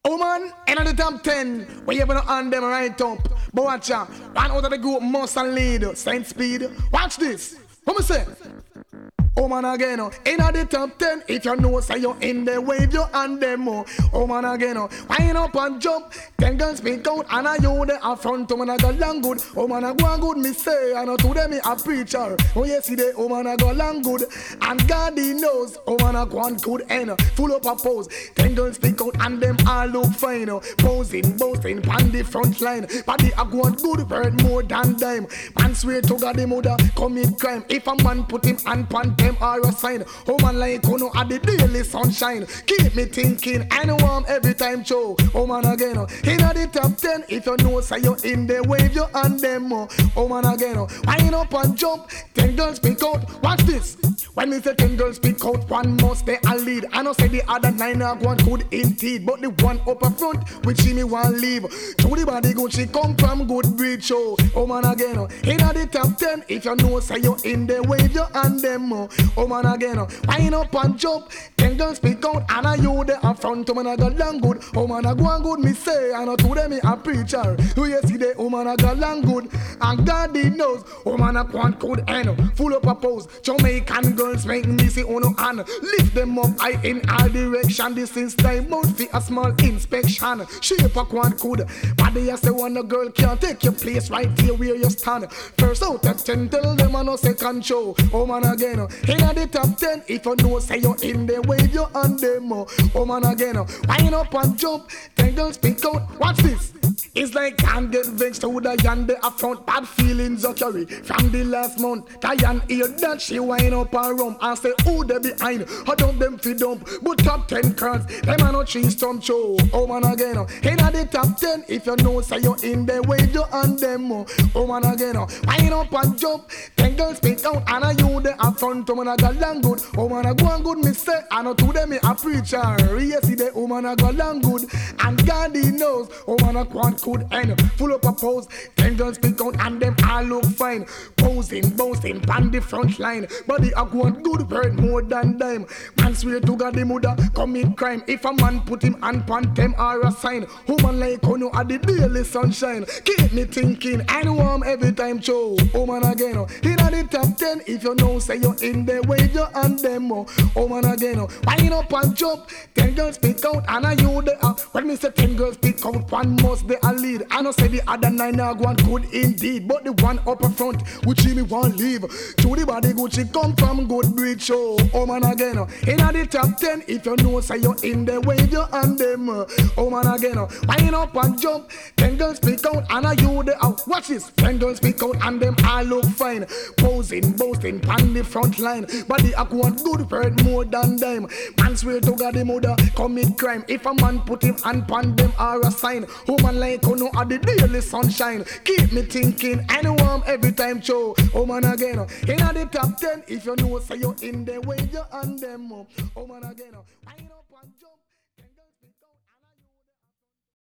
Oh man, in the top 10, we have on them right up. But watch out, one out of the group must lead, Saint Speed. Watch this. What me say? Oh man again, in the top 10, if you know say you in the wave, you and them. Oh man again, wind up and jump, 10 girls speak out, and I you the up front, oh man I go long good. Oh man I go on good, me say, and to them me a preacher. Oh yes, see the oh man I go long good, and God he knows, oh man I go on good end, full up a pose. 10 girls speak out, and them all look fine, posing, boasting, on the front line. Body I go on good, worth more than dime. Man swear to God the mother, commit crime. If a man put him and pan them are a sign. Oh man like you know at the daily sunshine. Keep me thinking and warm every time show. Oh man again, in the top 10, if you know say you in the wave, you and them. Oh man again, wind up and jump, 10 girls speak out. Watch this. When me say 10 girls speak out, one must stay a lead. I know say the other 9 are one good indeed, but the one up a front which she me want leave. To the body good, she come from good breed show. Oh man again, in the top 10, if you know say you in the wave, you and them. Oh man again, wind up and jump, 10 girls speak out, and I you the up front. Oh man I got long good, oh man I go on good, me say, and to them me a preacher. Oh you see the oh man I got long good, and God he knows, oh man I want good end, full up a pose. Jamaican girls make me see on hand, lift them up high in all direction. This is time out for a small inspection. Shape a quad good, but they say one a girl can't take your place right here where you stand. First out of 10, tell them I no second show. Oh man again, in the top 10, if you know say you in the wave, you and them. Oh man again, wind up and jump, 10 girls speak out. Watch this. It's like can't get vexed to the yonder up front. Bad feelings are carry from the last month. Diane hear that she wind up and rum and say who they behind. I dump them fi dump, but top 10 cards them are not cheese stump show. Oh man again, in the top 10, if you know say you in the wave, you and them. Oh man again, wind up and jump, 10 girls speak out, and I you the up front. Oh man I got long good, oh man I go on good, me say, I know to them me a preacher. Yes see the oh man I got long good, and God he knows, oh man I want good end, full up a pose. 10 girls speak out, and them all look fine, posing, boasting, on the front line. Body I go on good, worth more than dime. Man swear to God the mother, commit crime. If a man put him and pan them are a sign. Woman like you know at the daily sunshine. Keep me thinking and warm every time show. Oh man again, in the top 10, if you know say you in the wave, you and them. Oh man again, wind up and jump, 10 girls speak out, and I you the when me say 10 girls speak out, one must be a lead. I know say the other 9 are one good indeed, but the one up in front which me want leave. To the body good, she come from good breed show. Oh man again, in the top 10, if you know say you in the wave, you and them. Oh man again, wind up and jump, 10 girls speak out, and I you the watch this. 10 girls speak out, and them all look fine, posing, boasting, on the front line. Body I go on good, worth more than dime. Man swear to God the mother, commit crime. If a man put him and pan them are a sign. Woman like you know at the daily sunshine. Keep me thinking and warm every time show. Oh man again, in the top 10, if you know say you in the way, you and them. Oh man again, wind up and jump.